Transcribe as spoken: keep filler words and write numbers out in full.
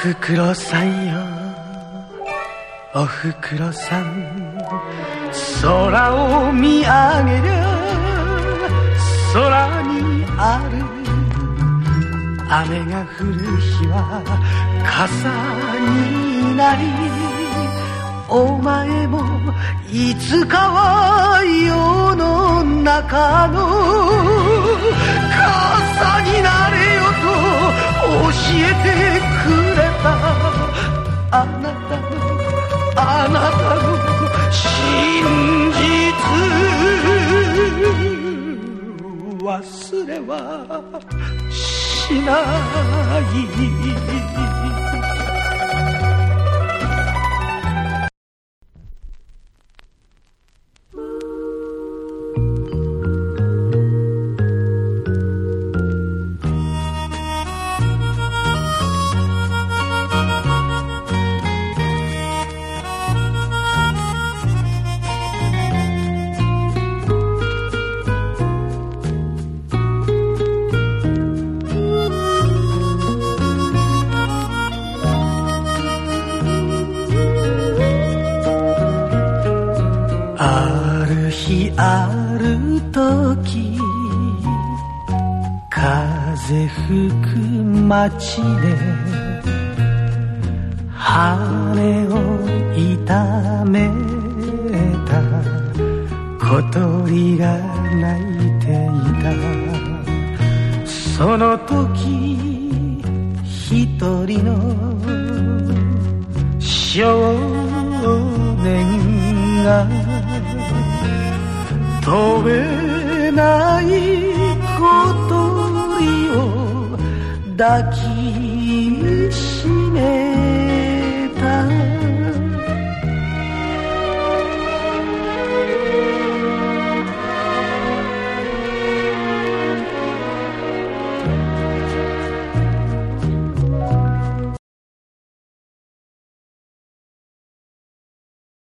ふくろさんよ、おふくろさん、空を見上げりゃ空にある雨が降る日は傘になり、お前もいつかは世の中の傘になれよと教えてくれた。あなたのあなたの真実忘れはしない。ある時風吹く街で羽を痛めた小鳥が鳴いていた。その時一人の少年が飛べない小鳥を抱き